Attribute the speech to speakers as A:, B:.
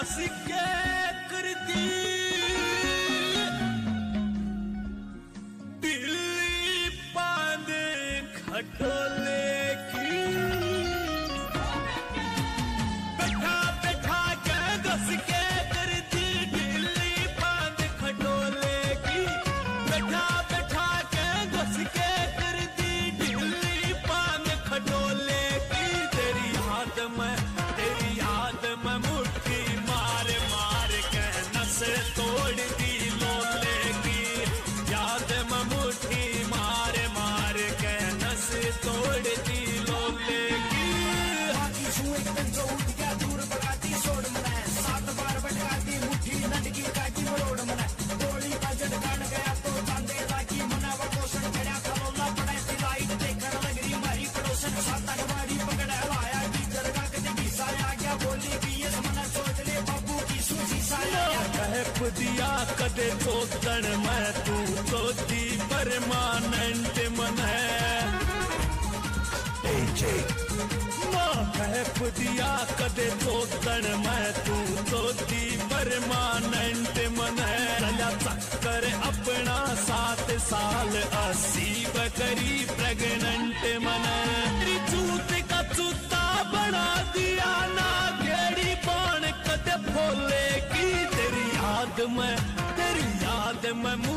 A: सिक्के कर दी बिल्ली पांद खटोले की बैठा बैठा के दस के कर दी बिल्ली पांद खटोले की बैठा बैठा के दस के कर दी बिल्ली पांद खटोले की तेरी याद में मुट्ठी मार मार के नस तोड़ दी लोले की याद में मुट्ठी मार मार के नस तोड़ दी लोले की
B: एक दिन जो उठ गया दूर भगाती सोड़ मना सात बार भटकाती मुट्ठी नटकी काटी मरोड़ मना गोली का झटकान गया तो चांदे लागी मना वो पोषण गया खलोला पड़े थी लाइट देखकर लग रही मारी पड़ोसन साता गवाड़ी पकड़ लाया की जरगा कदे की साया गया बोली की ये मना सोच ले बाबू की सूची साया
A: कह दिया कदे तो तन मैं तू तो दी परमानेंट मन है कह दिया कदे तो तन मैं तू तो दी परमानेंट मन है चला चक्कर अपना 7 साल 80 बकरी प्रेग्नेंट मन है चूत का चूता बना दिया ना घेड़ी बाण कदे फोले की तेरी याद में